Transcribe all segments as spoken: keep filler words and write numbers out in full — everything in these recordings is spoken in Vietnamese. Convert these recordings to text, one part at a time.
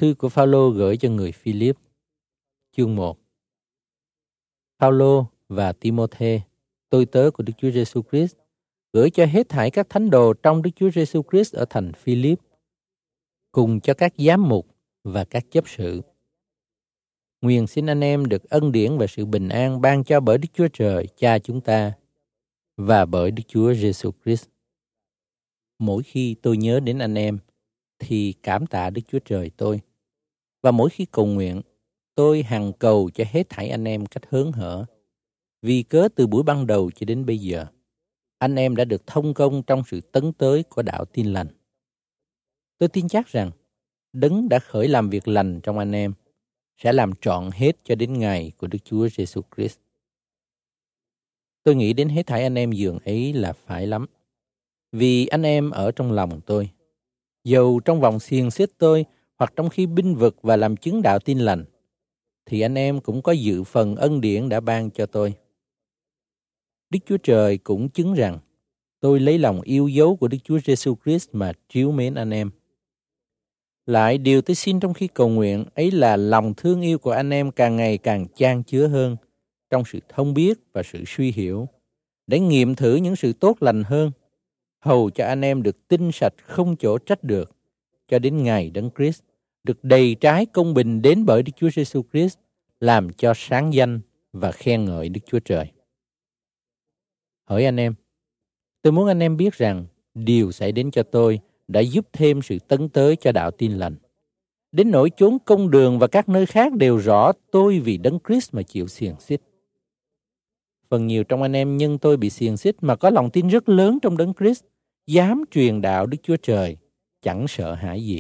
thư của Phaolô gửi cho người Philip, chương một. Phaolô và Timôthê, tôi tớ của Đức Chúa Giêsu Christ, gửi cho hết thảy các thánh đồ trong Đức Chúa Giêsu Christ ở thành Philip, cùng cho các giám mục và các chấp sự. Nguyện xin anh em được ân điển và sự bình an ban cho bởi Đức Chúa Trời Cha chúng ta và bởi Đức Chúa Giêsu Christ. Mỗi khi tôi nhớ đến anh em thì cảm tạ Đức Chúa Trời tôi, và mỗi khi cầu nguyện, tôi hằng cầu cho hết thảy anh em cách hớn hở, vì cớ từ buổi ban đầu cho đến bây giờ, anh em đã được thông công trong sự tấn tới của đạo tin lành. Tôi tin chắc rằng Đấng đã khởi làm việc lành trong anh em sẽ làm trọn hết cho đến ngày của Đức Chúa Giêsu Christ. Tôi nghĩ đến hết thảy anh em dường ấy là phải lắm, vì anh em ở trong lòng tôi. Dầu trong vòng xiềng xích tôi hoặc trong khi binh vực và làm chứng đạo tin lành, thì anh em cũng có dự phần ân điển đã ban cho tôi. Đức Chúa Trời cũng chứng rằng tôi lấy lòng yêu dấu của Đức Chúa Giêsu Christ mà trìu mến anh em. Lại điều tôi xin trong khi cầu nguyện ấy là lòng thương yêu của anh em càng ngày càng chan chứa hơn trong sự thông biết và sự suy hiểu, để nghiệm thử những sự tốt lành hơn, hầu cho anh em được tinh sạch không chỗ trách được, cho đến ngày Đấng Christ được đầy trái công bình đến bởi Đức Chúa Giêsu Christ, làm cho sáng danh và khen ngợi Đức Chúa Trời. Hỡi anh em, tôi muốn anh em biết rằng điều xảy đến cho tôi đã giúp thêm sự tấn tới cho đạo tin lành. Đến nỗi chốn công đường và các nơi khác đều rõ tôi vì Đấng Christ mà chịu xiềng xích. Phần nhiều trong anh em nhân tôi bị xiềng xích mà có lòng tin rất lớn trong Đấng Christ, dám truyền đạo Đức Chúa Trời, chẳng sợ hãi gì.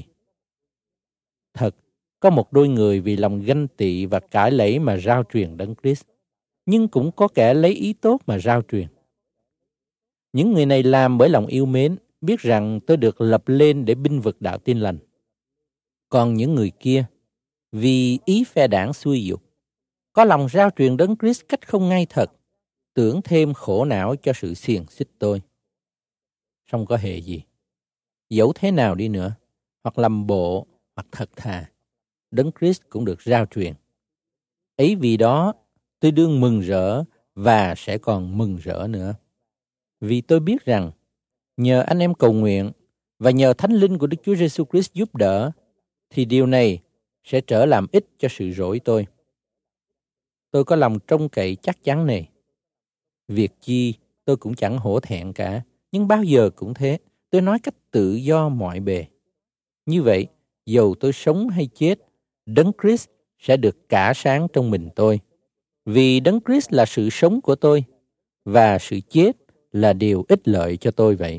Thật, có một đôi người vì lòng ganh tị và cãi lẫy mà rao truyền Đấng Christ, nhưng cũng có kẻ lấy ý tốt mà rao truyền. Những người này làm bởi lòng yêu mến, biết rằng tôi được lập lên để binh vực đạo tin lành. Còn những người kia, vì ý phe đảng xuôi dục, có lòng rao truyền Đấng Christ cách không ngay thật, tưởng thêm khổ não cho sự xiềng xích tôi. Song có hề gì, dẫu thế nào đi nữa, hoặc làm bộ, hoặc thật thà, Đấng Christ cũng được rao truyền. Ấy vì đó, tôi đương mừng rỡ và sẽ còn mừng rỡ nữa. Vì tôi biết rằng, nhờ anh em cầu nguyện và nhờ Thánh Linh của Đức Chúa Giêsu Christ giúp đỡ, thì điều này sẽ trở làm ích cho sự rỗi tôi. Tôi có lòng trông cậy chắc chắn này. Việc chi tôi cũng chẳng hổ thẹn cả, nhưng bao giờ cũng thế, tôi nói cách tự do mọi bề. Như vậy, dầu tôi sống hay chết, Đấng Christ sẽ được cả sáng trong mình tôi. Vì Đấng Christ là sự sống của tôi, và sự chết là điều ích lợi cho tôi vậy.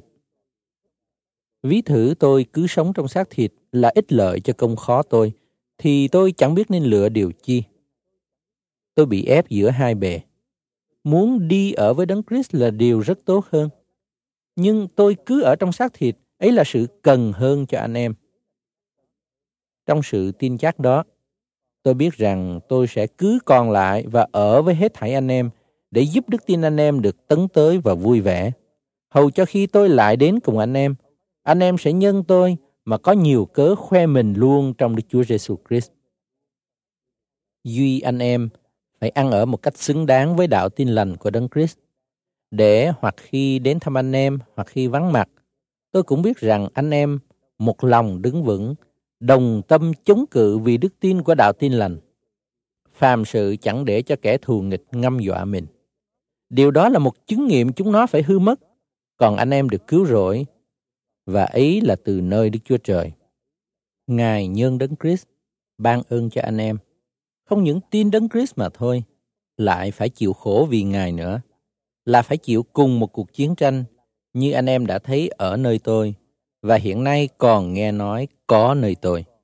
Ví thử tôi cứ sống trong xác thịt là ích lợi cho công khó tôi, thì tôi chẳng biết nên lựa điều chi. Tôi bị ép giữa hai bề. Muốn đi ở với Đấng Christ là điều rất tốt hơn. Nhưng tôi cứ ở trong xác thịt, ấy là sự cần hơn cho anh em. Trong sự tin chắc đó, tôi biết rằng tôi sẽ cứ còn lại và ở với hết thảy anh em để giúp đức tin anh em được tấn tới và vui vẻ. Hầu cho khi tôi lại đến cùng anh em, anh em sẽ nhân tôi mà có nhiều cớ khoe mình luôn trong Đức Chúa Giêsu Christ. Duy anh em phải ăn ở một cách xứng đáng với đạo tin lành của Đấng Christ, để hoặc khi đến thăm anh em hoặc khi vắng mặt, tôi cũng biết rằng anh em một lòng đứng vững, đồng tâm chống cự vì đức tin của đạo tin lành. Phàm sự chẳng để cho kẻ thù nghịch ngâm dọa mình. Điều đó là một chứng nghiệm chúng nó phải hư mất, còn anh em được cứu rỗi, và ấy là từ nơi Đức Chúa Trời. Ngài nhân Đấng Christ ban ơn cho anh em, không những tin Đấng Christ mà thôi, lại phải chịu khổ vì Ngài nữa, là phải chịu cùng một cuộc chiến tranh như anh em đã thấy ở nơi tôi, và hiện nay còn nghe nói có nơi tôi.